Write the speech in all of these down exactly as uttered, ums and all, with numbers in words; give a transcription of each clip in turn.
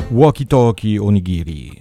Walkie Talkie Onigiri.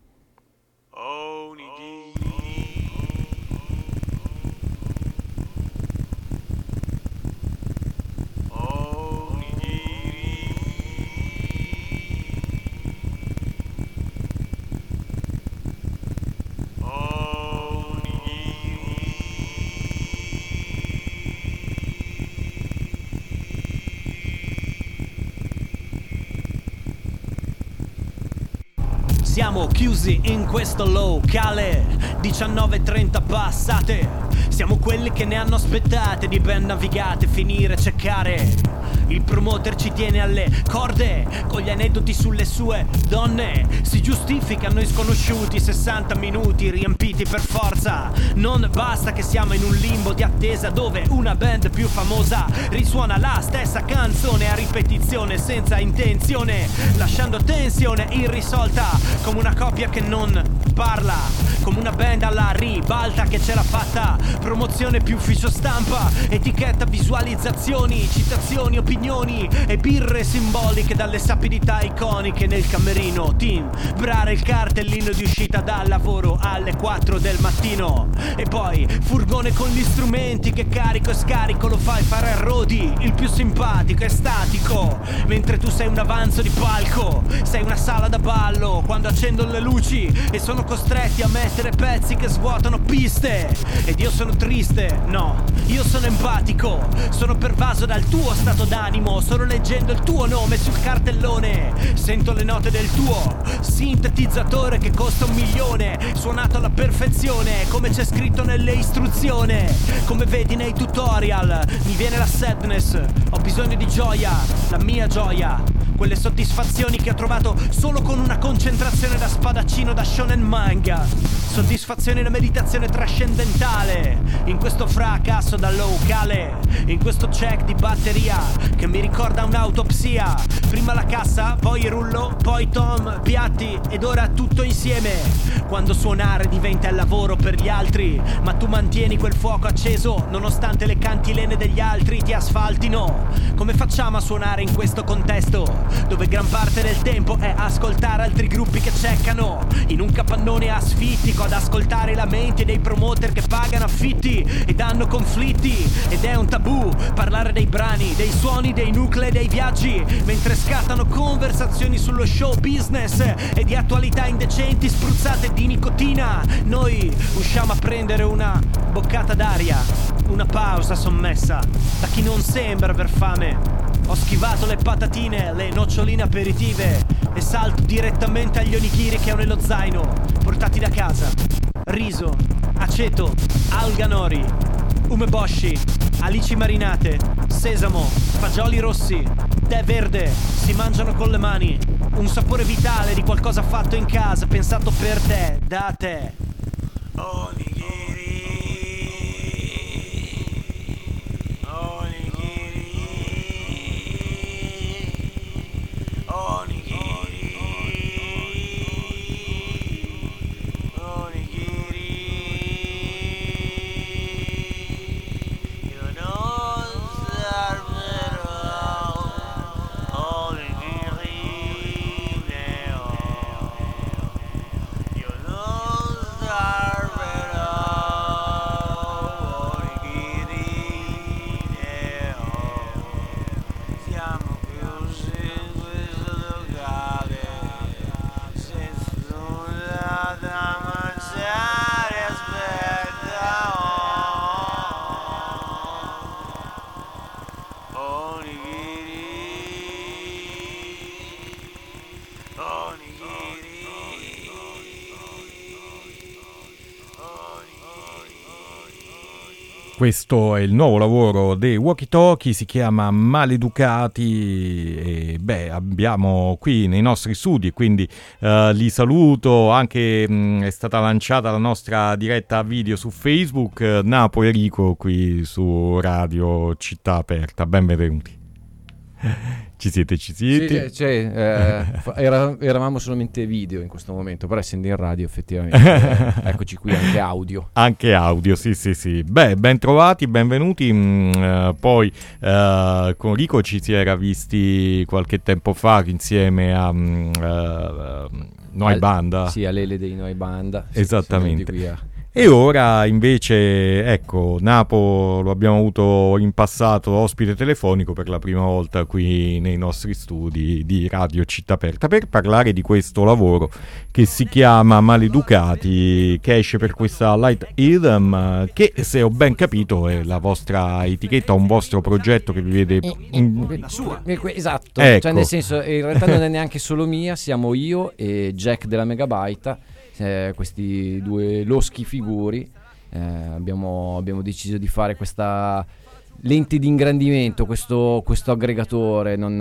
Siamo chiusi in questo locale, diciannove e trenta passate. Siamo quelli che ne hanno aspettate di ben navigate, finire e cercare. Il promoter ci tiene alle corde con gli aneddoti sulle sue donne. Si giustifica a noi sconosciuti, sessanta minuti riempiti per forza. Non basta che siamo in un limbo di attesa dove una band più famosa risuona la stessa canzone a ripetizione senza intenzione, lasciando tensione irrisolta, come una coppia che non parla, come una band alla ribalta che ce l'ha fatta. Promozione più ufficio stampa, etichetta, visualizzazioni, citazioni, opinioni e birre simboliche dalle sapidità iconiche nel camerino. Timbrare il cartellino di uscita dal lavoro alle quattro del mattino. E poi furgone con gli strumenti che carico e scarico, lo fai fare a Rodi, il più simpatico e statico, mentre tu sei un avanzo di palco, sei una sala da ballo quando accendono le luci e sono costretti a mettere pezzi che svuotano piste. Ed io sono triste, no, io sono empatico, sono pervaso dal tuo stato d'animo, solo leggendo il tuo nome sul cartellone. Sento le note del tuo sintetizzatore che costa un milione, suonato alla perfezione come c'è scritto nelle istruzioni, come vedi nei tutorial. Mi viene la sadness, ho bisogno di gioia, la mia gioia, quelle soddisfazioni che ho trovato solo con una concentrazione da spadaccino da shonen manga. Soddisfazione e meditazione trascendentale in questo fracasso da locale, in questo check di batteria che mi ricorda un'autopsia. Prima la cassa, poi il rullo, poi Tom, piatti ed ora tutto insieme. Quando suonare diventa il lavoro per gli altri, ma tu mantieni quel fuoco acceso nonostante le cantilene degli altri ti asfaltino. Come facciamo a suonare in questo contesto dove gran parte del tempo è ascoltare altri gruppi che ceccano in un capannone asfittico, ad ascoltare i lamenti dei promoter che pagano affitti ed hanno conflitti? Ed è un tabù parlare dei brani, dei suoni, dei nuclei, dei viaggi, mentre scattano conversazioni sullo show business e di attualità indecenti spruzzate di nicotina. Noi usciamo a prendere una boccata d'aria, una pausa sommessa da chi non sembra aver fame. Ho schivato le patatine, le noccioline aperitive e salto direttamente agli onigiri che ho nello zaino, portati da casa. Riso, aceto, alga nori, umeboshi, alici marinate, sesamo, fagioli rossi, tè verde, si mangiano con le mani. Un sapore vitale di qualcosa fatto in casa, pensato per te, da te. Onigiri. Questo è il nuovo lavoro dei Walkie Talkie, si chiama Maleducati e beh, abbiamo qui nei nostri studi, quindi uh, li saluto. Anche mh, è stata lanciata la nostra diretta video su Facebook, uh, Napo e Rico qui su Radio Città Aperta, benvenuti. Ci siete, ci siete? Sì, cioè, eh, era, eravamo solamente video in questo momento, però essendo in radio effettivamente, eh, eccoci qui anche audio. Anche audio, sì, sì, sì. Beh, ben trovati, benvenuti. Mm, uh, poi uh, con Rico ci si era visti qualche tempo fa insieme a um, uh, Noi Al, Banda. Sì, a Lele dei Noi Banda. Esattamente. Sì, e ora invece, ecco, Napo lo abbiamo avuto in passato ospite telefonico per la prima volta qui nei nostri studi di Radio Città Aperta per parlare di questo lavoro che si chiama Maleducati, che esce per questa Light Rhythm, che se ho ben capito è la vostra etichetta, un vostro progetto che vi vede in... la sua. Esatto, ecco. Cioè nel senso, in realtà non è neanche solo mia, siamo io e Jack della Megabyte. Eh, questi due loschi figuri, eh, abbiamo, abbiamo deciso di fare questa lente di ingrandimento, questo, questo aggregatore. Non,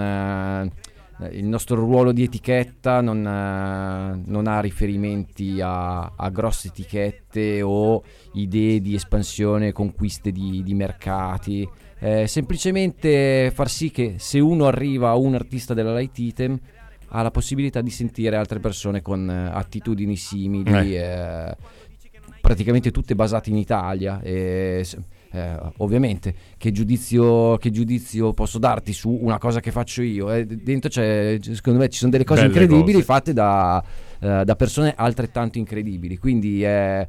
eh, il nostro ruolo di etichetta non, eh, non ha riferimenti a, a grosse etichette o idee di espansione, conquiste di, di mercati, eh, semplicemente far sì che se uno arriva a un artista della Light Item ha la possibilità di sentire altre persone con eh, attitudini simili, eh. Eh, praticamente tutte basate in Italia. E, eh, ovviamente che giudizio, che giudizio posso darti su una cosa che faccio io? Eh, dentro c'è, secondo me ci sono delle cose Belle incredibili cose. fatte da, eh, da persone altrettanto incredibili, quindi è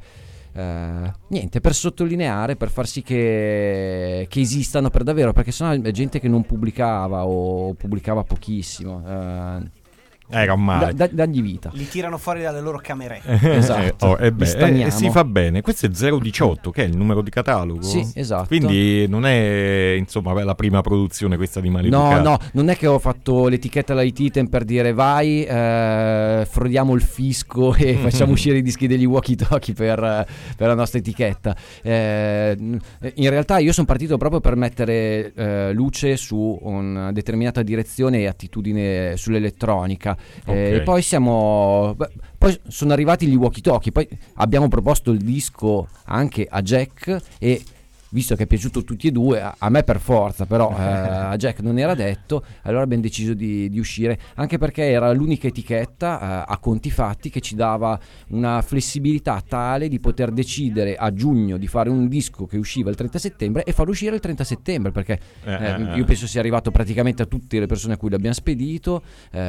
Uh, niente, per sottolineare, per far sì che, che esistano per davvero, perché sennò è gente che non pubblicava o pubblicava pochissimo. Uh, Era un male. Da, da, dagli vita. Li tirano fuori dalle loro camere. Esatto. oh, e beh, eh, si fa bene. Questo è zero diciotto, che è il numero di catalogo. Sì, esatto. Quindi non è, insomma, la prima produzione questa di Maleducati. No, no, non è che ho fatto l'etichetta Light Item per dire vai, eh, frodiamo il fisco e facciamo uscire i dischi degli walkie talkie per, per la nostra etichetta. Eh, in realtà io sono partito proprio per mettere eh, luce su una determinata direzione e attitudine sull'elettronica. Okay. E poi siamo beh, poi sono arrivati gli walkie talkie, poi abbiamo proposto il disco anche a Jack e visto che è piaciuto tutti e due, a, a me per forza, però eh, a Jack non era detto, allora abbiamo deciso di, di uscire, anche perché era l'unica etichetta eh, a conti fatti che ci dava una flessibilità tale di poter decidere a giugno di fare un disco che usciva il trenta settembre e farlo uscire il trenta settembre, perché eh, eh, io penso sia arrivato praticamente a tutte le persone a cui l'abbiamo spedito,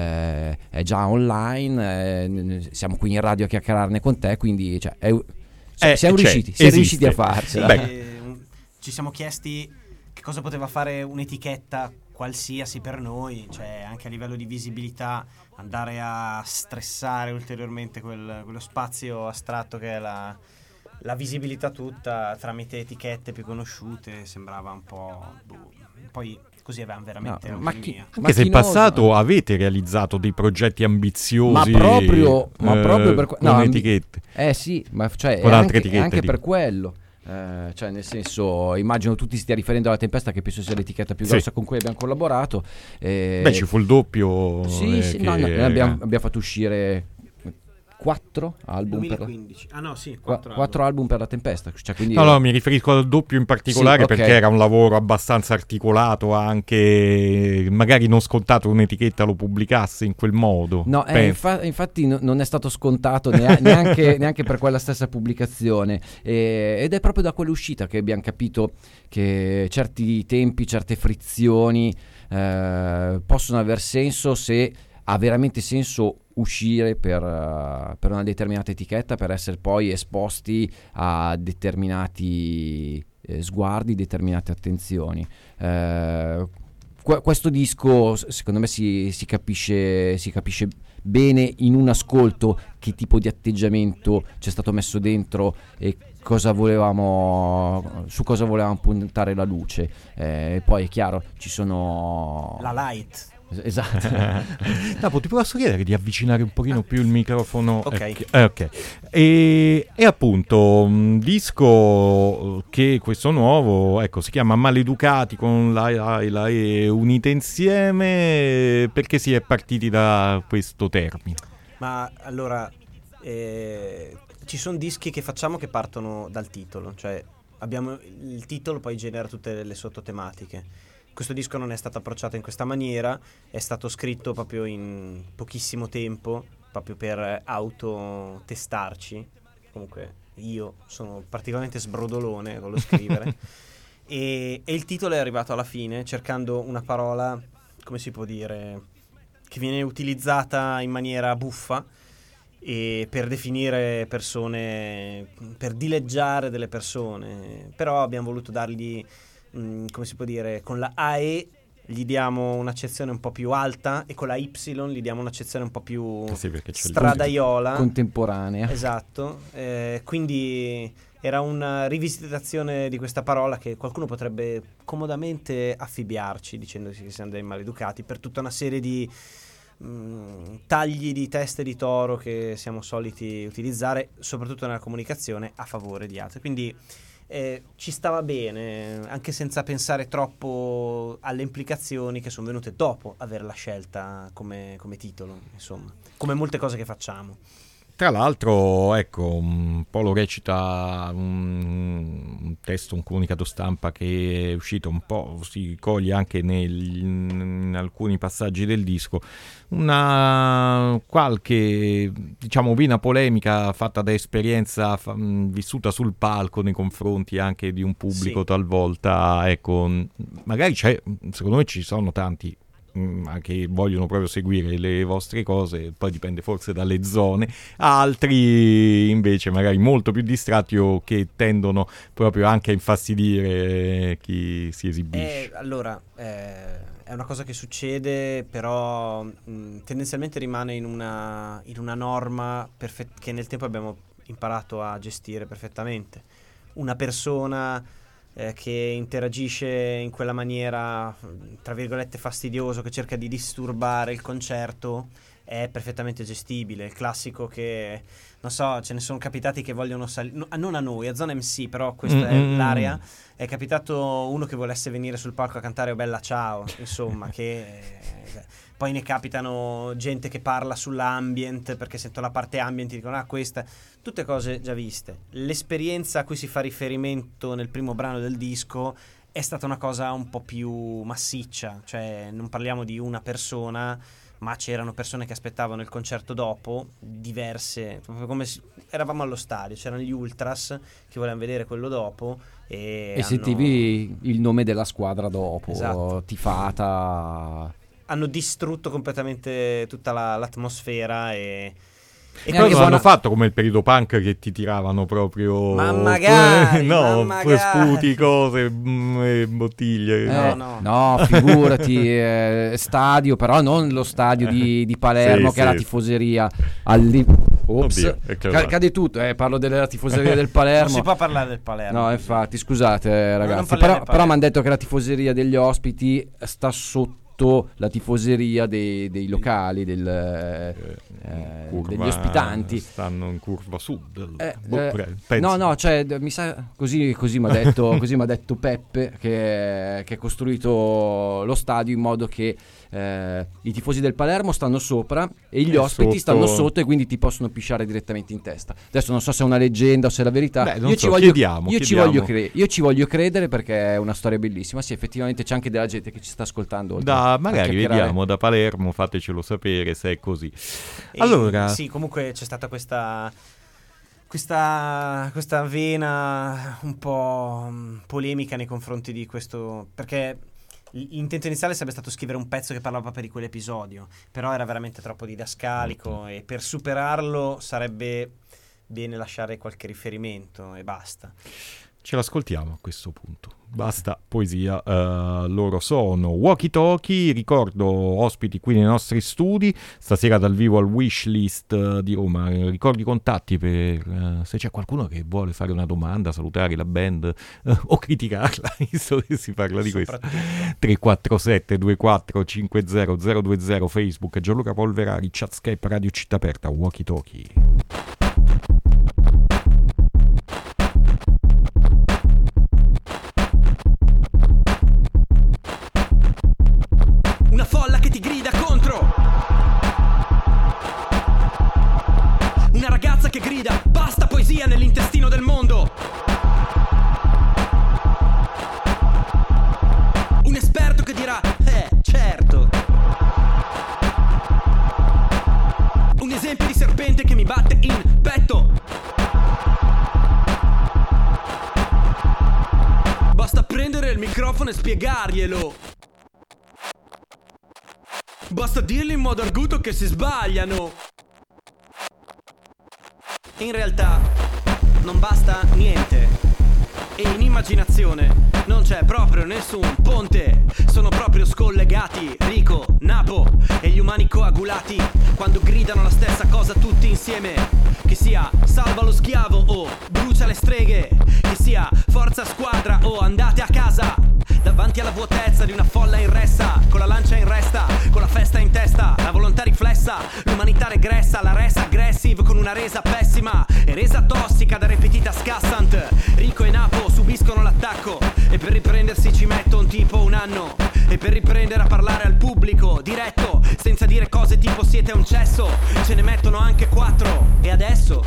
eh, è già online, eh, siamo qui in radio a chiacchierarne con te, quindi cioè, è, eh, siamo, cioè, riusciti, siamo riusciti a farcela. Beh. Ci siamo chiesti che cosa poteva fare un'etichetta qualsiasi per noi, cioè anche a livello di visibilità, andare a stressare ulteriormente quel, quello spazio astratto che è la, la visibilità tutta tramite etichette più conosciute, sembrava un po'... Boh, poi così avevamo veramente... No, ma chi, anche se in passato avete realizzato dei progetti ambiziosi, ma proprio, eh, ma proprio per que- con no, etichette. Eh sì, ma cioè con altre anche, etichette, anche dico. per quello. Eh, cioè nel senso, immagino tutti stia riferendo alla Tempesta, che penso sia l'etichetta più grossa sì. con cui abbiamo collaborato. eh, Beh, ci fu il doppio. Sì, eh, sì, che... no, no, noi abbiamo, abbiamo fatto uscire quattro album duemilaquindici. per la... ah no sì quattro, quattro album. album per la Tempesta, cioè, quindi no no mi riferisco al doppio in particolare, sì, okay. Perché era un lavoro abbastanza articolato, anche magari non scontato un'etichetta lo pubblicasse in quel modo. No, eh, infa- infatti no, non è stato scontato neanche, neanche per quella stessa pubblicazione, e, ed è proprio da quell'uscita che abbiamo capito che certi tempi, certe frizioni eh, possono aver senso se ha veramente senso uscire per, uh, per una determinata etichetta, per essere poi esposti a determinati eh, sguardi, determinate attenzioni. Eh, qu- questo disco secondo me si, si capisce si capisce bene in un ascolto che tipo di atteggiamento c'è stato messo dentro e cosa volevamo, su cosa volevamo puntare la luce. Eh, poi è chiaro, ci sono la light. Esatto. Napo, ti posso chiedere di avvicinare un pochino più il microfono? Ok. Eh, okay. E, e appunto un disco che questo nuovo, ecco, si chiama Maleducati con la, la, la E unite insieme. Perché si è partiti da questo termine? Ma allora eh, ci sono dischi che facciamo che partono dal titolo, cioè abbiamo il titolo, poi genera tutte le sottotematiche. questo disco non è stato approcciato in questa maniera, è stato scritto proprio in pochissimo tempo, proprio per autotestarci. Comunque io sono particolarmente sbrodolone con lo scrivere e, e il titolo è arrivato alla fine cercando una parola, come si può dire, che viene utilizzata in maniera buffa e per definire persone, per dileggiare delle persone, però abbiamo voluto dargli, mh, come si può dire, con la A E gli diamo un'accezione un po' più alta e con la Y gli diamo un'accezione un po' più sì, stradaiola, contemporanea. Esatto, eh, quindi era una rivisitazione di questa parola che qualcuno potrebbe comodamente affibbiarci dicendosi che siamo dei maleducati per tutta una serie di mh, tagli di teste di toro che siamo soliti utilizzare soprattutto nella comunicazione a favore di altri, quindi eh, ci stava bene anche senza pensare troppo alle implicazioni che sono venute dopo aver la scelta come, come titolo, insomma, come molte cose che facciamo. Tra l'altro, ecco, un po' lo recita un, un testo, un comunicato stampa che è uscito, un po' si coglie anche nel, in alcuni passaggi del disco, una qualche, diciamo, vena polemica fatta da esperienza fa, vissuta sul palco nei confronti anche di un pubblico, sì. Talvolta, ecco, magari c'è, secondo me ci sono tanti che vogliono proprio seguire le vostre cose, poi dipende forse dalle zone, altri invece magari molto più distratti o che tendono proprio anche a infastidire chi si esibisce. Eh, allora eh, è una cosa che succede, però mh, tendenzialmente rimane in una, in una norma perfe- che nel tempo abbiamo imparato a gestire perfettamente. Una persona Eh, che interagisce in quella maniera, tra virgolette, fastidioso, che cerca di disturbare il concerto, è perfettamente gestibile. Il classico che, non so, ce ne sono capitati che vogliono salire, no, non a noi, a Zona M C, però questa mm-hmm. è l'area, è capitato uno che volesse venire sul palco a cantare Oh Bella Ciao, insomma, che... Poi ne capitano gente che parla sull'ambient perché sento la parte ambient e dicono ah questa, tutte cose già viste. L'esperienza a cui si fa riferimento nel primo brano del disco è stata una cosa un po' più massiccia, cioè non parliamo di una persona, ma c'erano persone che aspettavano il concerto dopo, diverse, proprio come se eravamo allo stadio, c'erano gli ultras che volevano vedere quello dopo e, e hanno... sentivi il nome della squadra dopo, esatto. Tifata... Hanno distrutto completamente tutta la, l'atmosfera e, e poi non hanno fatto come il periodo punk che ti tiravano proprio ma magari, no, ma magari. sputi, cose mm, e bottiglie eh, no, no. no figurati eh, stadio, però non lo stadio di, di Palermo, sì, che è sì. la tifoseria Alli... Ops, Oddio, Ca- cade tutto, eh, parlo della tifoseria del Palermo. Non si può parlare del Palermo. No, infatti, scusate ragazzi, no, però, però mi hanno detto che la tifoseria degli ospiti sta sotto la tifoseria dei, dei locali del, eh, curva, degli ospitanti. Stanno in curva sud. Eh, boh, eh, no, no, cioè mi sa così, così mi ha detto, così mi ha detto Peppe che, che ha costruito lo stadio in modo che eh, i tifosi del Palermo stanno sopra e gli e ospiti sotto... stanno sotto e quindi ti possono pisciare direttamente in testa. Adesso non so se è una leggenda o se è la verità. Beh, non io, so, ci voglio, chiediamo, io, chiediamo. Ci voglio cre- io ci voglio credere perché è una storia bellissima. Sì, effettivamente c'è anche della gente che ci sta ascoltando. Da, magari vediamo da Palermo, fatecelo sapere se è così. E allora, sì, comunque c'è stata questa questa questa vena un po' polemica nei confronti di questo, perché l'intento iniziale sarebbe stato scrivere un pezzo che parlava per di quell'episodio, però era veramente troppo didascalico e per superarlo sarebbe bene lasciare qualche riferimento e basta. Ce l'ascoltiamo a questo punto. Basta poesia. Uh, loro sono Walkie Talkie, ricordo ospiti qui nei nostri studi stasera dal vivo al Wishlist uh, di Roma. Ricordi i contatti per uh, se c'è qualcuno che vuole fare una domanda, salutare la band uh, o criticarla, visto che si parla di questo. tre quattro sette due quattro cinque zero zero due zero Facebook Gianluca Polverari, chat Skype Radio Città Aperta, Walkie Talkie. Una folla che ti grida contro. Una ragazza che grida basta poesia nell'intestino del mondo. Un esperto che spiegarglielo. Basta dirgli in modo arguto che si sbagliano. In realtà non basta niente. E in immaginazione non c'è proprio nessun ponte. Sono proprio scollegati Rico, Napo e gli umani coagulati quando gridano la stessa cosa tutti insieme. Che sia salva lo schiavo o brucia le streghe, che sia forza squadra o andate a casa. Davanti alla vuotezza di una folla in ressa, con la lancia in resta, con la festa in testa, la volontà riflessa, l'umanità regressa, la res aggressive con una resa pessima e resa tossica da ripetita scassant. Rico e Napo subiscono l'attacco e per riprendersi ci metto un tipo un anno. E per riprendere a parlare al pubblico diretto, senza dire cose tipo siete un cesso, ce ne mettono anche quattro. E adesso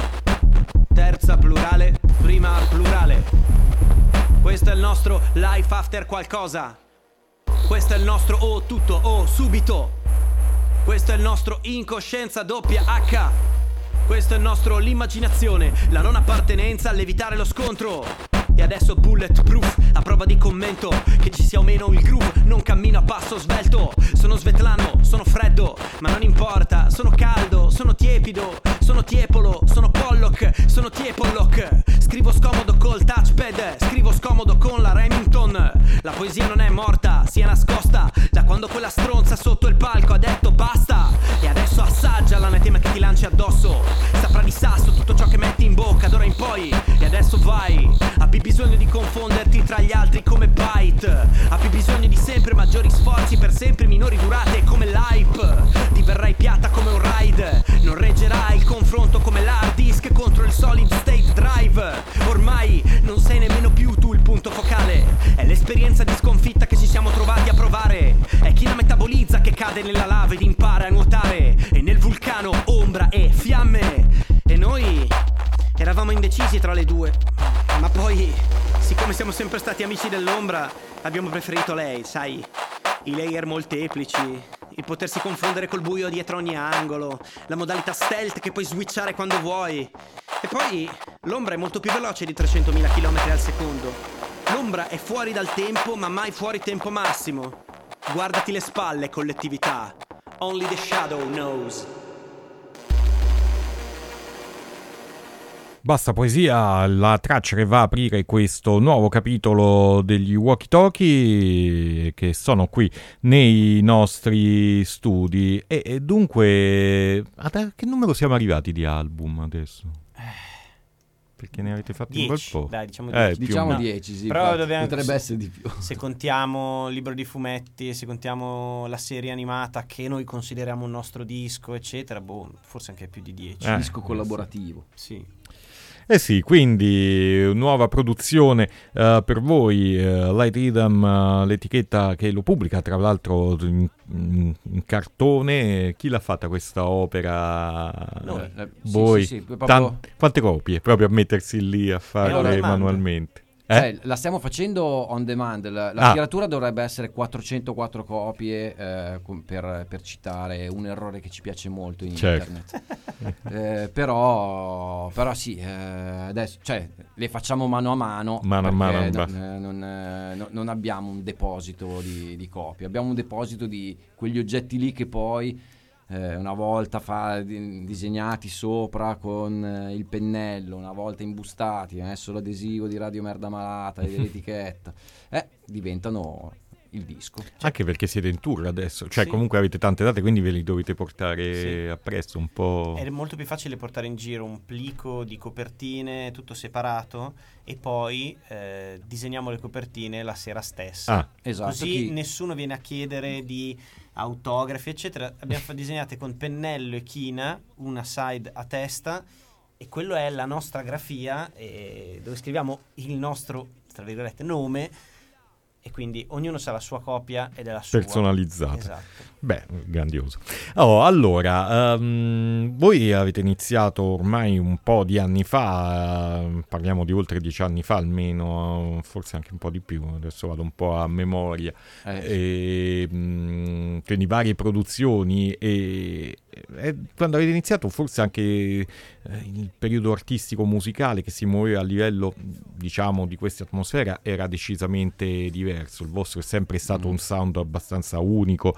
terza plurale, prima plurale. Questo è il nostro life after qualcosa. Questo è il nostro o tutto o subito. Questo è il nostro incoscienza doppia H. Questo è il nostro l'immaginazione, la non appartenenza all'evitare lo scontro. E adesso bulletproof, a prova di commento, che ci sia o meno il groove, non cammino a passo svelto. Sono svetlano, sono freddo, ma non importa. Sono caldo, sono tiepido, sono tiepolo, sono Pollock, sono tiepollock. Scrivo scomodo col touchpad, scrivo scomodo con la Remington. La poesia non è morta, si è nascosta da quando quella stronza sotto il palco ha detto basta. E adesso assaggia l'anatema che ti lanci addosso. Saprà di sasso tutto ciò che metti in bocca d'ora in poi. E adesso vai, abbi bisogno di confonderti tra gli altri come Byte. Abbi bisogno di sempre maggiori sforzi per sempre minori durate come l'hype. Diverrai piatta come un ride, non reggerai il confronto come l'hard disk contro il solid state drive. Ormai non sei nemmeno più tu il punto focale. È l'esperienza di sconfitta che ci siamo trovati a provare. È chi la metabolizza che cade nella lava ed impara a nuotare. E nel vulcano ombra e fiamme. E noi eravamo indecisi tra le due, ma poi, siccome siamo sempre stati amici dell'ombra, abbiamo preferito lei, sai, i layer molteplici, il potersi confondere col buio dietro ogni angolo, la modalità stealth che puoi switchare quando vuoi. E poi l'ombra è molto più veloce di trecentomila chilometri al secondo. L'ombra è fuori dal tempo, ma mai fuori tempo massimo. Guardati le spalle, collettività. Only the shadow knows. Basta poesia, la traccia che va a aprire questo nuovo capitolo degli Walkie Talkie che sono qui nei nostri studi. E, e dunque, a che numero siamo arrivati di album adesso? Perché ne avete fatti un bel po'. Dai, diciamo dieci. Eh, Diciamo no. dieci, sì. Però dobbiamo, potrebbe essere di più. Se contiamo il libro di fumetti, se contiamo la serie animata che noi consideriamo un nostro disco, eccetera, boh, forse anche più di dieci. Eh. Disco collaborativo. Sì. Eh sì, quindi nuova produzione uh, per voi, uh, Light Rhythm, uh, l'etichetta che lo pubblica tra l'altro in, in, in cartone. Chi l'ha fatta questa opera? Noi. Eh, voi? sì, sì, sì, proprio... Tan- quante copie? Proprio a mettersi lì a fare Eh, manualmente. Eh? Cioè, la stiamo facendo on demand. La, la Ah. tiratura dovrebbe essere quattrocentoquattro copie, eh, com- per, per citare un errore che ci piace molto in Certo. internet. eh, però, però sì, eh, adesso cioè, le facciamo mano a mano. Mano a perché mano, non, eh, non, eh, no- non abbiamo un deposito di, di copie, abbiamo un deposito di quegli oggetti lì che poi Eh, una volta fa, di, disegnati sopra con eh, il pennello, una volta imbustati, adesso l'adesivo di Radio Merda Malata e dell'etichetta, eh, diventano il disco. Anche perché siete in tour adesso, cioè Sì. comunque avete tante date, quindi ve li dovete portare Sì. appresso un po'. È molto più facile portare in giro un plico di copertine tutto separato e poi eh, disegniamo le copertine la sera stessa. Ah, Esatto. Così chi- nessuno viene a chiedere di autografi eccetera. Abbiamo fa- disegnate con pennello e china, una side a testa, e quello è la nostra grafia, e dove scriviamo il nostro, tra virgolette, nome, e quindi ognuno sa la sua copia ed è la sua personalizzata. Esatto. Beh, grandioso. Oh, allora, um, voi avete iniziato ormai un po' di anni fa, uh, parliamo di oltre dieci anni fa almeno, uh, forse anche un po' di più, adesso vado un po' a memoria, eh, e, um, quindi varie produzioni, e eh, quando avete iniziato forse anche eh, il periodo artistico musicale che si muoveva a livello, diciamo, di questa atmosfera era decisamente diverso. Il vostro è sempre stato mm. un sound abbastanza unico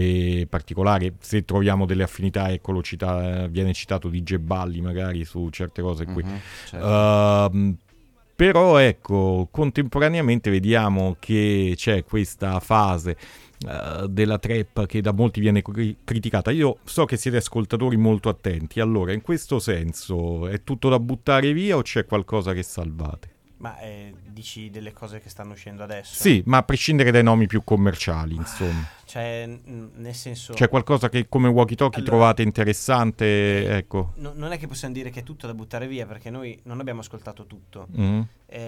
e particolare. Se troviamo delle affinità, ecco, lo cita, viene citato di Geballi magari su certe cose qui. Mm-hmm, certo. uh, però ecco, contemporaneamente vediamo che c'è questa fase Uh, della trap che da molti viene cri- criticata. Io so che siete ascoltatori molto attenti, allora in questo senso è tutto da buttare via o c'è qualcosa che salvate? Ma eh, dici delle cose che stanno uscendo adesso? Sì, ma a prescindere dai nomi più commerciali, insomma. Cioè, n- nel senso... C'è qualcosa che come Walkie Talkie allora, trovate interessante, eh, ecco. No, non è che possiamo dire che è tutto da buttare via, perché noi non abbiamo ascoltato tutto. Mm.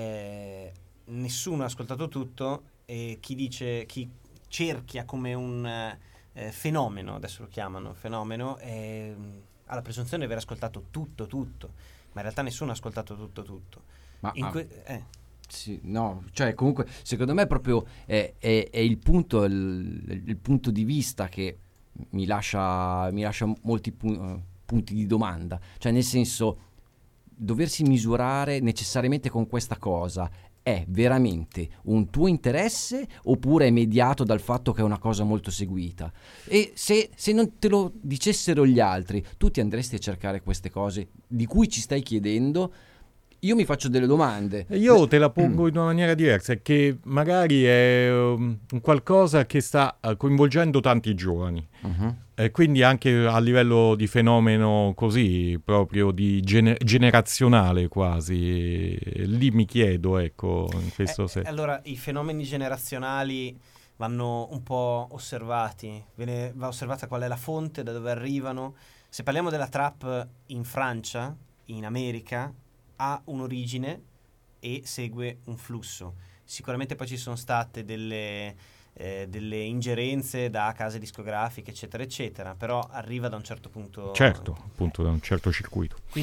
Eh, nessuno ha ascoltato tutto e chi dice... chi cerchia come un eh, fenomeno, adesso lo chiamano fenomeno, eh, ha la presunzione di aver ascoltato tutto, tutto, ma in realtà nessuno ha ascoltato tutto, tutto. Ma, in que- ah, eh. sì, no, cioè comunque secondo me proprio è, è, è il punto, il, il punto di vista che mi lascia, mi lascia molti pu- punti di domanda, cioè nel senso doversi misurare necessariamente con questa cosa è veramente un tuo interesse oppure è mediato dal fatto che è una cosa molto seguita? E se, se non te lo dicessero gli altri, tu ti andresti a cercare queste cose di cui ci stai chiedendo? Io mi faccio delle domande. Io te la pongo in una maniera diversa, è che magari è um, un qualcosa che sta uh, coinvolgendo tanti giovani. Uh-huh. E quindi anche a livello di fenomeno così, proprio di gener- generazionale quasi. E lì mi chiedo, ecco, in questo eh, senso. Allora, i fenomeni generazionali vanno un po' osservati. Viene, va osservata qual è la fonte, da dove arrivano. Se parliamo della trap in Francia, in America, ha un'origine e segue un flusso. Sicuramente poi ci sono state delle, eh, delle ingerenze da case discografiche, eccetera, eccetera, però arriva da un certo punto. Certo, appunto da un certo circuito. Qui in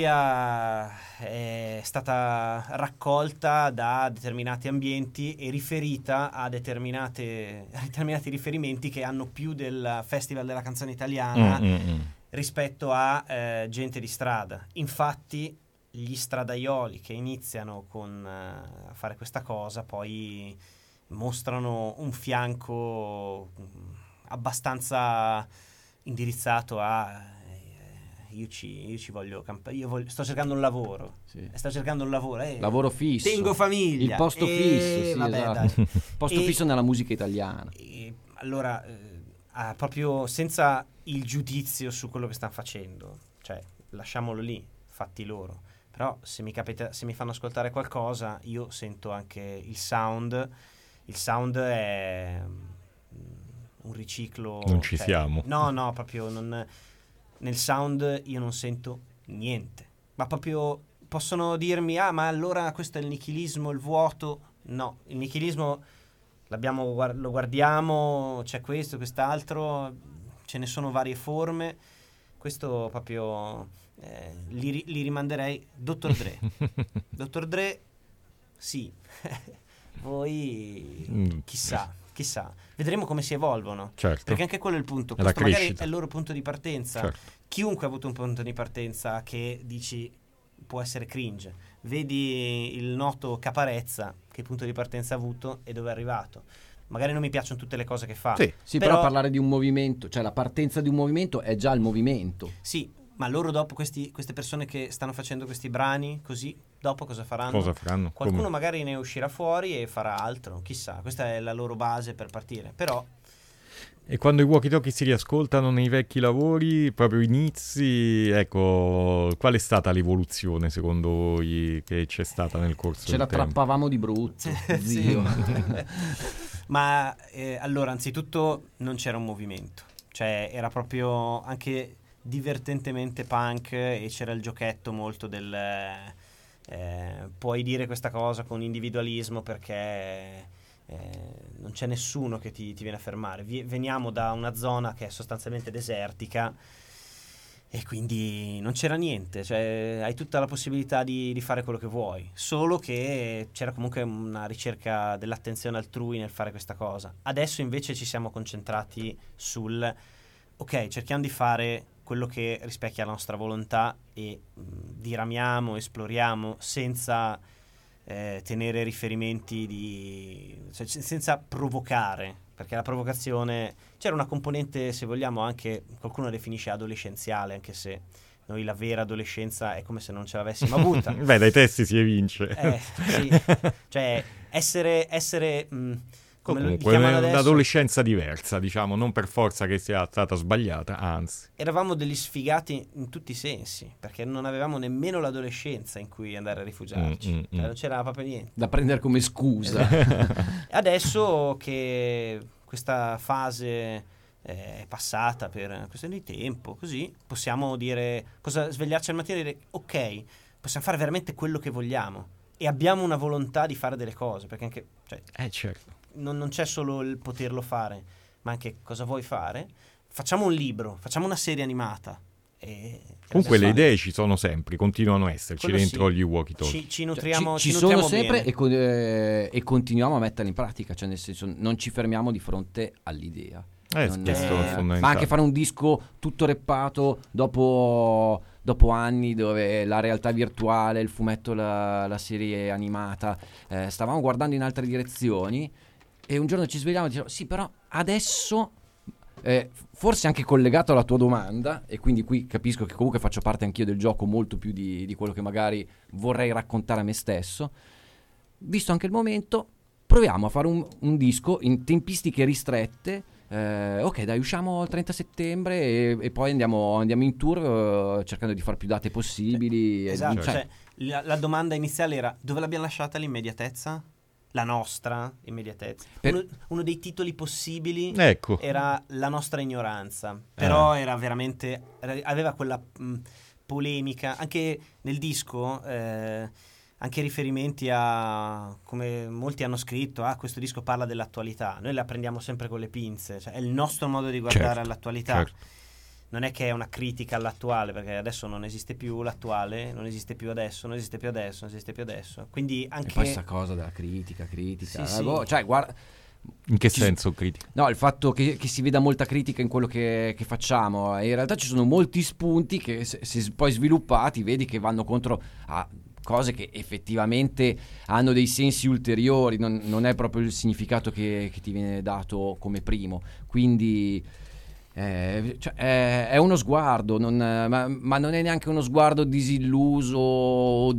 Italia è stata raccolta da determinati ambienti e riferita a, determinate, a determinati riferimenti che hanno più del Festival della Canzone Italiana mm-hmm. rispetto a eh, gente di strada. Infatti gli stradaioli che iniziano con uh, a fare questa cosa poi mostrano un fianco abbastanza indirizzato a eh, io, ci, io ci voglio camp- io voglio, sto cercando un lavoro sì. sto cercando un lavoro eh, lavoro fisso, tengo famiglia, il posto e, fisso sì, vabbè, esatto. dai. posto e, fisso nella musica italiana e, allora eh, ah, proprio senza il giudizio su quello che stanno facendo, cioè lasciamolo lì, fatti loro. Però se mi capita, se mi fanno ascoltare qualcosa, io sento anche il sound. Il sound è un riciclo. Non ci cioè, siamo. No, no, proprio non, nel sound io non sento niente. Ma proprio possono dirmi, ah, ma allora questo è il nichilismo, il vuoto. No, il nichilismo l'abbiamo, lo guardiamo, c'è questo, quest'altro, ce ne sono varie forme. Questo proprio... Eh, li, li rimanderei dottor Dre. dottor Dre sì. Voi chissà, chissà, vedremo come si evolvono, certo. Perché anche quello è il punto, questo magari è il loro punto di partenza, certo. Chiunque ha avuto un punto di partenza che dici può essere cringe, vedi il noto Caparezza, che punto di partenza ha avuto e dove è arrivato. Magari non mi piacciono tutte le cose che fa, sì, sì però, però parlare di un movimento, cioè la partenza di un movimento è già il movimento. Sì, ma loro dopo questi, queste persone che stanno facendo questi brani così, dopo cosa faranno? Cosa faranno? Qualcuno Come? magari ne uscirà fuori e farà altro, chissà, questa è la loro base per partire, però... E quando i Walkie Talkie si riascoltano nei vecchi lavori, proprio inizi, ecco, qual è stata l'evoluzione secondo voi che c'è stata nel corso Ce del la tempo? trappavamo di brutto, zio. Ma eh, allora, anzitutto non c'era un movimento, cioè era proprio anche... divertentemente punk e c'era il giochetto molto del eh, puoi dire questa cosa con individualismo perché eh, non c'è nessuno che ti, ti viene a fermare. Vi, veniamo da una zona che è sostanzialmente desertica e quindi non c'era niente, cioè hai tutta la possibilità di, di fare quello che vuoi, solo che c'era comunque una ricerca dell'attenzione altrui nel fare questa cosa. Adesso invece ci siamo concentrati sul ok, cerchiamo di fare quello che rispecchia la nostra volontà e mh, diramiamo, esploriamo senza eh, tenere riferimenti di cioè, senza provocare, perché la provocazione c'era una componente, se vogliamo, anche qualcuno la definisce adolescenziale, anche se noi la vera adolescenza è come se non ce l'avessimo avuta. Beh, dai testi si evince. Eh, sì. Cioè essere essere mh, come comunque li chiamano adesso, un'adolescenza diversa, diciamo, non per forza che sia stata sbagliata, anzi. Eravamo degli sfigati in tutti i sensi, perché non avevamo nemmeno l'adolescenza in cui andare a rifugiarci, Mm, mm, cioè, mm. non c'era proprio niente. Da prendere come scusa. Adesso che questa fase è passata per questione di tempo, così possiamo dire, cosa svegliarci al mattino e dire ok, possiamo fare veramente quello che vogliamo e abbiamo una volontà di fare delle cose, perché anche cioè, Eh, certo. non, non c'è solo il poterlo fare, ma anche cosa vuoi fare. Facciamo un libro, facciamo una serie animata. E Comunque le adesso idee ci sono sempre, continuano a esserci Quello dentro sì. gli walkie talkie. ci, ci nutriamo, ci, ci ci sono nutriamo sempre bene. e, con- eh, e continuiamo a metterle in pratica, cioè nel senso non ci fermiamo di fronte all'idea. Eh, Non- questo è eh, fondamentale. ma anche fare un disco tutto reppato dopo, dopo anni dove la realtà virtuale, il fumetto, la, la serie animata, eh, stavamo guardando in altre direzioni e un giorno ci svegliamo e diciamo sì, però adesso eh, forse anche collegato alla tua domanda, e quindi qui capisco che comunque faccio parte anch'io del gioco molto più di, di quello che magari vorrei raccontare a me stesso, visto anche il momento proviamo a fare un, un disco in tempistiche ristrette. Eh, ok, dai, usciamo il trenta settembre e, e poi andiamo, andiamo in tour eh, cercando di fare più date possibili. Esatto, e, cioè, cioè, la, la domanda iniziale era dove l'abbiamo lasciata l'immediatezza? La nostra immediatezza. Per- Uno, uno dei titoli possibili Ecco. era la nostra ignoranza, però era veramente era- aveva quella mh, polemica anche nel disco, eh, anche riferimenti a, come molti hanno scritto, ah, questo disco parla dell'attualità. Noi la prendiamo sempre con le pinze, cioè è il nostro modo di guardare Certo, all'attualità. certo. Non è che è una critica all'attuale, perché adesso non esiste più l'attuale, non esiste più adesso, non esiste più adesso, non esiste più adesso. Quindi e anche poi sta cosa della critica, critica. Sì, eh, boh, sì. cioè, guarda, In che Ci- senso critica? no, il fatto che, che si veda molta critica in quello che, che facciamo, e in realtà ci sono molti spunti che se, se poi sviluppati vedi che vanno contro a cose che effettivamente hanno dei sensi ulteriori, non, non è proprio il significato che, che ti viene dato come primo, quindi eh, cioè, è, è uno sguardo, non- ma, ma non è neanche uno sguardo disilluso o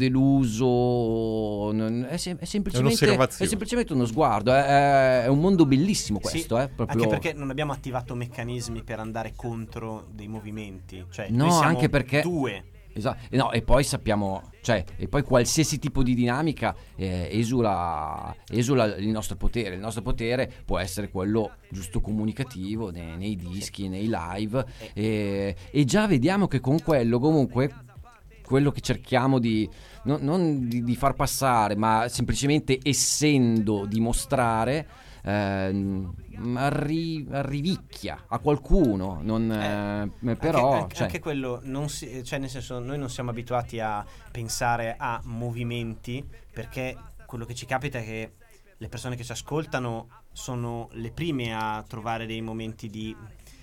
deluso, non- è, sem- è semplicemente, un'osservazione. è semplicemente uno sguardo, è, è un mondo bellissimo questo, Sì, eh, proprio. anche perché non abbiamo attivato meccanismi per andare contro dei movimenti, cioè No, noi siamo anche perché- due. Esatto. E no, e poi sappiamo, cioè, e poi qualsiasi tipo di dinamica eh, esula, esula il nostro potere. Il nostro potere può essere quello giusto comunicativo nei, nei dischi, nei live, e, e già vediamo che con quello comunque quello che cerchiamo di no- non di, di far passare, ma semplicemente essendo dimostrare ehm, arri- arrivicchia a qualcuno, non, eh, però anche, anche- cioè, anche quello non si, cioè nel senso, noi non siamo abituati a pensare a movimenti, perché quello che ci capita è che le persone che ci ascoltano sono le prime a trovare dei momenti di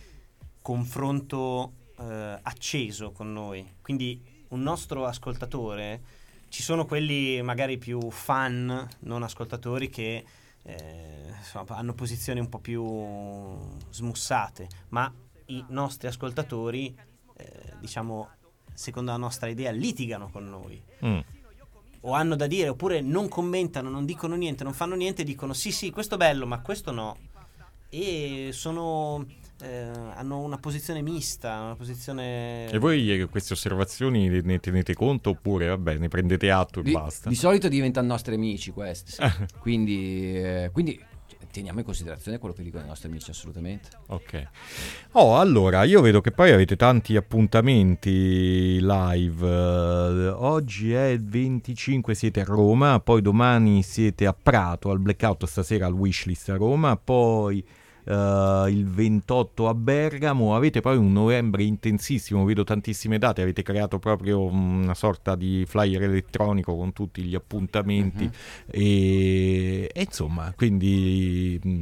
confronto eh, acceso con noi. Quindi un nostro ascoltatore, ci sono quelli magari più fan, non ascoltatori, che eh, insomma, hanno posizioni un po' più smussate, ma i nostri ascoltatori, eh, diciamo, secondo la nostra idea, litigano con noi. Mm. O hanno da dire, oppure non commentano, non dicono niente, non fanno niente, dicono sì sì, questo è bello, ma questo no. E sono eh, hanno una posizione mista, una posizione... E voi eh, queste osservazioni ne- ne tenete conto oppure vabbè ne prendete atto e Di, basta? di solito diventano nostri amici questi, sì. quindi, eh, quindi teniamo in considerazione quello che dicono i nostri amici, assolutamente. Ok. Oh, allora, io vedo che poi avete tanti appuntamenti live. Eh, oggi è il venticinque, siete a Roma, poi domani siete a Prato al Blackout, stasera al Wishlist a Roma, poi eh, il ventotto a Bergamo. Avete poi un novembre intensissimo, vedo tantissime date, avete creato proprio una sorta di flyer elettronico con tutti gli appuntamenti. Mhm. E, e insomma, quindi mh,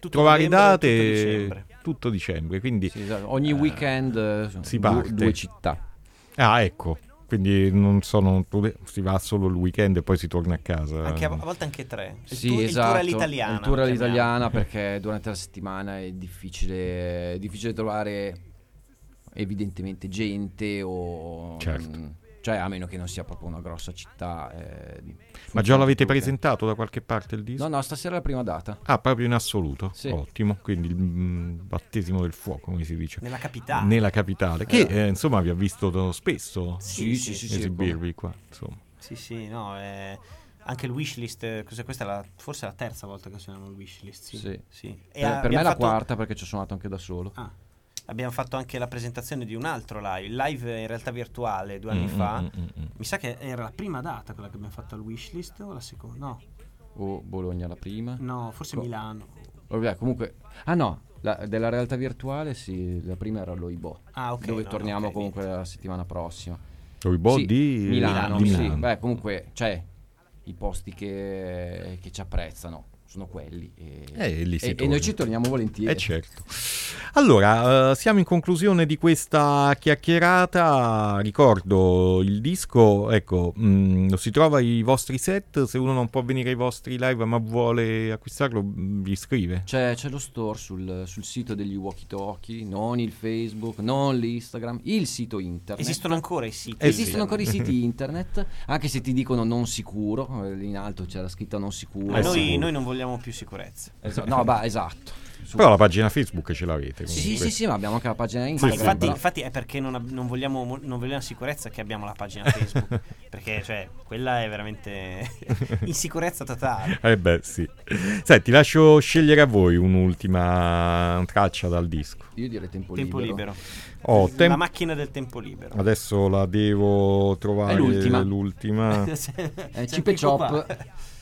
Tutto trovare novembre, date, tutto dicembre. tutto dicembre, quindi Sì, esatto. Ogni weekend eh, si due, parte. due città. Ah, ecco, quindi non sono, si va solo il weekend e poi si torna a casa. Anche a, a volte anche tre. Il Sì, tour, esatto. il tour all'italiana. Il tour lo all'italiana chiamiamo. perché durante la settimana è difficile, è difficile trovare evidentemente gente o... Certo. mh, cioè a meno che non sia proprio una grossa città. eh, Ma già l'avete funziona tutto. presentato da qualche parte il disco? No, no, stasera è la prima data. Ah, proprio in assoluto? Sì. Ottimo, quindi il mm, battesimo del fuoco, come si dice. Nella capitale. Nella capitale, che eh, insomma vi ha visto spesso Sì, sì, sì, sì, esibirvi qua, insomma. Sì, sì, no, eh, anche il wishlist, eh, cos'è questa? È la, forse è la terza volta che suoniamo il wishlist, sì. Sì. sì. E Per, per me abbiamo è la fatto- quarta perché ci ho suonato anche da solo. Ah, abbiamo fatto anche la presentazione di un altro live, il live in realtà virtuale due anni Mm, fa. mm, mm, mm. Mi sa che era la prima data quella che abbiamo fatto al wishlist o la seconda? No, O Bologna la prima. no, forse Co- Milano. Vabbè, comunque... Ah no, la- della realtà virtuale sì, la prima era l'Oibò. Ah, ok. dove no, torniamo ok, comunque la settimana prossima. Oibò Sì, di Milano, di sì. Milano. Beh, comunque, cioè, i posti che, che ci apprezzano sono quelli. E, Eh, lì si e- e torna. noi ci torniamo volentieri. Eh certo. Allora, eh, siamo in conclusione di questa chiacchierata. Ricordo il disco, ecco, mh, lo si trova ai vostri set. Se uno non può venire ai vostri live ma vuole acquistarlo, mh, vi scrive. C'è, c'è lo store sul, sul sito degli Walkie Talkie, non il Facebook, non l'Instagram, il sito internet. Esistono ancora i siti. Eh sì. Esistono ancora i siti internet, anche se ti dicono non sicuro, eh, lì in alto c'è la scritta non sicuro. Ma Eh, noi, sicuro. noi non vogliamo più sicurezza. Esa- no, bah, esatto. Su- Però la pagina Facebook ce l'avete. sì, sì, comunque. sì, sì, ma abbiamo anche la pagina Ma Instagram. sì, infatti, però- infatti è perché non, ab- non vogliamo mo- non vogliamo sicurezza che abbiamo la pagina Facebook. Perché cioè quella è veramente insicurezza totale. Eh beh, sì. Senti, lascio scegliere a voi un'ultima traccia dal disco. Io direi tempo, Tempo libero. Oh, La tem- macchina del tempo libero. Adesso la devo trovare. È l'ultima. l'ultima. Eh, Sempre Chip e qua. Chop.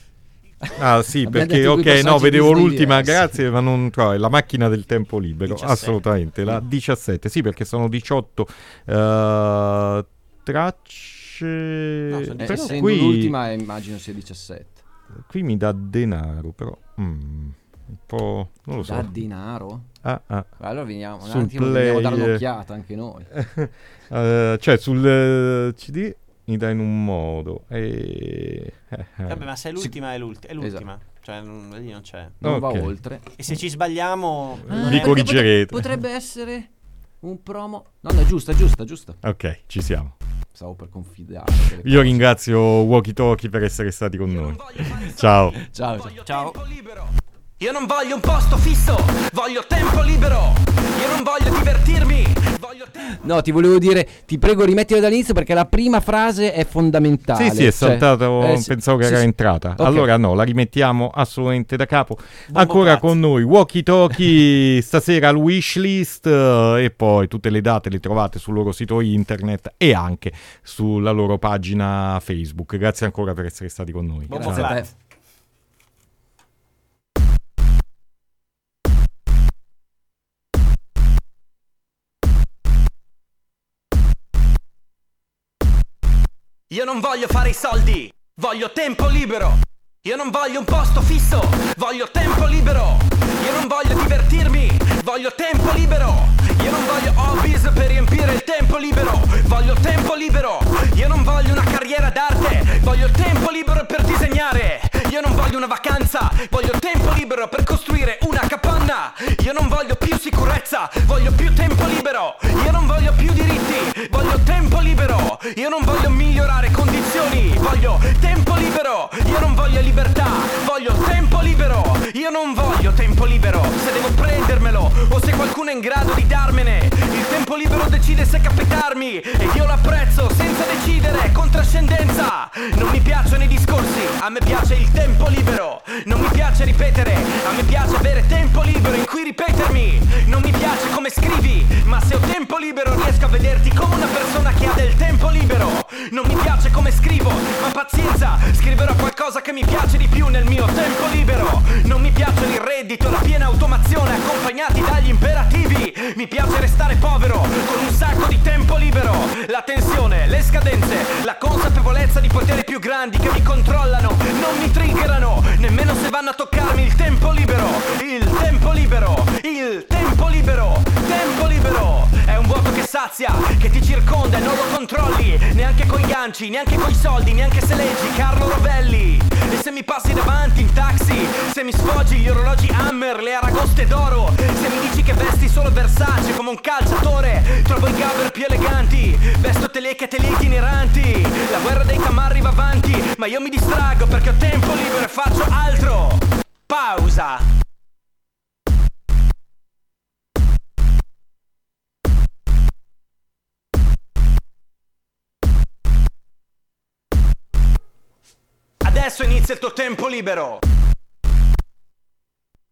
Ah sì, Abbiamo perché detto due ok, no, passaggi vedevo Disney l'ultima, diversi. grazie, ma non trovo la macchina del tempo libero, diciassette. assolutamente, la diciassette, sì, perché sono diciotto eh, tracce, No, sono Eh, però essendo qui, l'ultima immagino sia diciassette. qui mi dà denaro, però mm, un po', non lo so. Da denaro? Ah, ah. Allora veniamo un Sul attimo, veniamo a dare play, eh. un'occhiata anche noi. Eh, cioè sul eh, C D mi dà in un modo e... eh, eh. Vabbè, ma se è l'ultima è, l'ulti- è l'ultima. Esatto. Cioè non, lì non c'è. Non Ok. va oltre. E se ci sbagliamo Ah, Vi non è- perché corrigerete. potre- Potrebbe essere un promo. No, no, è giusta, giusta, giusta. Ok, ci siamo. Stavo per confidare. delle Io cose. ringrazio Walkie Talkie per essere stati con noi. Ciao. Ciao, ciao. Ciao. Io non voglio un posto fisso, voglio tempo libero. Io non voglio divertirmi, voglio tempo. No, ti volevo dire, ti prego rimettila dall'inizio perché la prima frase è fondamentale. Sì, sì, è cioè, saltato, eh, sì, pensavo che sì, era sì. entrata. Ok. Allora no, la rimettiamo assolutamente da capo. Bombo Ancora cazzo. con noi Walkie Talkie stasera al Wishlist eh, e poi tutte le date le trovate sul loro sito internet e anche sulla loro pagina Facebook. Grazie ancora per essere stati con noi. Bombo Grazie a Clat. te. Io non voglio fare i soldi, voglio tempo libero. Io non voglio un posto fisso, voglio tempo libero. Io non voglio divertirmi, voglio tempo libero. Io non voglio hobbies per riempire il tempo libero, voglio tempo libero. Io non voglio una carriera d'arte, voglio tempo libero per disegnare. Io non voglio una vacanza, voglio tempo libero per costruire una capanna. Io non voglio più sicurezza, voglio più tempo libero. Io non voglio più diritti, voglio tempo libero. Io non voglio migliorare condizioni, voglio tempo libero. Io non voglio libertà, voglio tempo libero. Io non voglio tempo libero se devo prendermelo o se qualcuno è in grado di darmene. Il tempo libero decide se capitarmi ed io l'apprezzo senza decidere con trascendenza. Non mi piacciono i discorsi, a me piace il tempo libero. Non mi piace ripetere, a me piace avere tempo libero in cui ripetermi. Non mi piace come scrivi, ma se ho tempo libero riesco a vederti come una persona che ha del tempo libero. Non mi piace come scrivo, ma pazienza, scriverò qualcosa che mi piace di più nel mio tempo libero. Non mi piacciono il reddito e la piena automazione accompagnati dagli imperativi. Mi piace restare povero con un sacco di tempo libero. La tensione, le scadenze, la consapevolezza di poteri più grandi che mi controllano non mi triggerano, nemmeno se vanno a toccarmi il tempo libero. Il tempo libero. galassia che ti circonda e non lo controlli, neanche coi ganci, neanche coi soldi, neanche se leggi Carlo Rovelli. E se mi passi davanti in taxi, se mi sfoggi gli orologi Hammer, le aragoste d'oro, se mi dici che vesti solo Versace come un calciatore, trovo i gabber più eleganti, vesto teleche e tele itineranti. La guerra dei tamarri va avanti, ma io mi distraggo perché ho tempo libero e faccio altro. Pausa. Adesso inizia il tuo tempo libero.